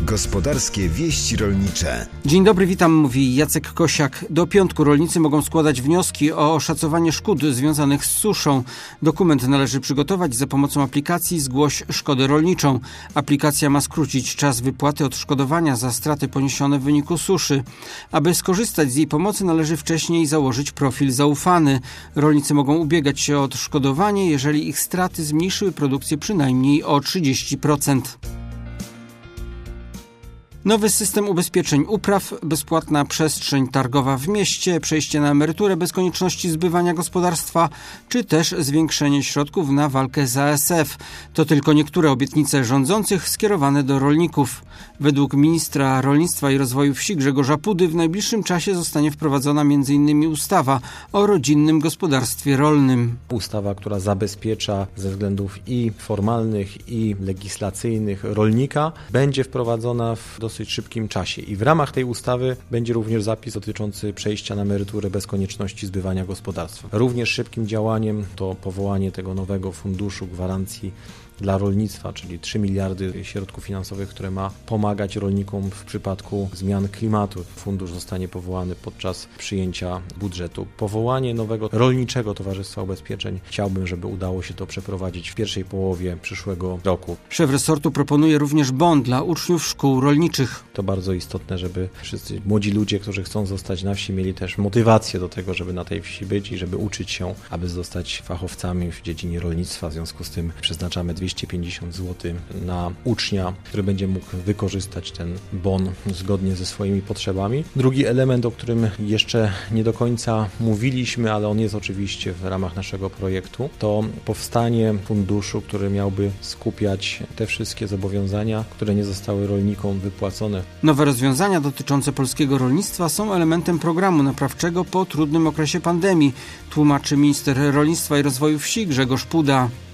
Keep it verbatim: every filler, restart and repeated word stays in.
Gospodarskie wieści rolnicze. Dzień dobry, witam, mówi Jacek Kosiak. Do piątku rolnicy mogą składać wnioski o oszacowanie szkód związanych z suszą. Dokument należy przygotować za pomocą aplikacji Zgłoś szkodę rolniczą. Aplikacja ma skrócić czas wypłaty odszkodowania za straty poniesione w wyniku suszy. Aby skorzystać z jej pomocy, należy wcześniej założyć profil zaufany. Rolnicy mogą ubiegać się o odszkodowanie, jeżeli ich straty zmniejszyły produkcję przynajmniej o trzydzieści procent. Nowy system ubezpieczeń upraw, bezpłatna przestrzeń targowa w mieście, przejście na emeryturę bez konieczności zbywania gospodarstwa, czy też zwiększenie środków na walkę z A S F. To tylko niektóre obietnice rządzących skierowane do rolników. Według ministra rolnictwa i rozwoju wsi Grzegorza Pudy w najbliższym czasie zostanie wprowadzona między innymi ustawa o rodzinnym gospodarstwie rolnym. Ustawa, która zabezpiecza ze względów i formalnych, i legislacyjnych rolnika, będzie wprowadzona w dosyć szybkim czasie i w ramach tej ustawy będzie również zapis dotyczący przejścia na emeryturę bez konieczności zbywania gospodarstwa. Również szybkim działaniem to powołanie tego nowego funduszu gwarancji dla rolnictwa, czyli trzy miliardy środków finansowych, które ma pomagać rolnikom w przypadku zmian klimatu. Fundusz zostanie powołany podczas przyjęcia budżetu. Powołanie nowego rolniczego towarzystwa ubezpieczeń chciałbym, żeby udało się to przeprowadzić w pierwszej połowie przyszłego roku. Szef resortu proponuje również bon dla uczniów szkół rolniczych. To bardzo istotne, żeby wszyscy młodzi ludzie, którzy chcą zostać na wsi, mieli też motywację do tego, żeby na tej wsi być i żeby uczyć się, aby zostać fachowcami w dziedzinie rolnictwa. W związku z tym przeznaczamy dwieście pięćdziesiąt złotych na ucznia, który będzie mógł wykorzystać ten bon zgodnie ze swoimi potrzebami. Drugi element, o którym jeszcze nie do końca mówiliśmy, ale on jest oczywiście w ramach naszego projektu, to powstanie funduszu, który miałby skupiać te wszystkie zobowiązania, które nie zostały rolnikom wypłacone. Nowe rozwiązania dotyczące polskiego rolnictwa są elementem programu naprawczego po trudnym okresie pandemii, tłumaczy minister rolnictwa i rozwoju wsi Grzegorz Puda.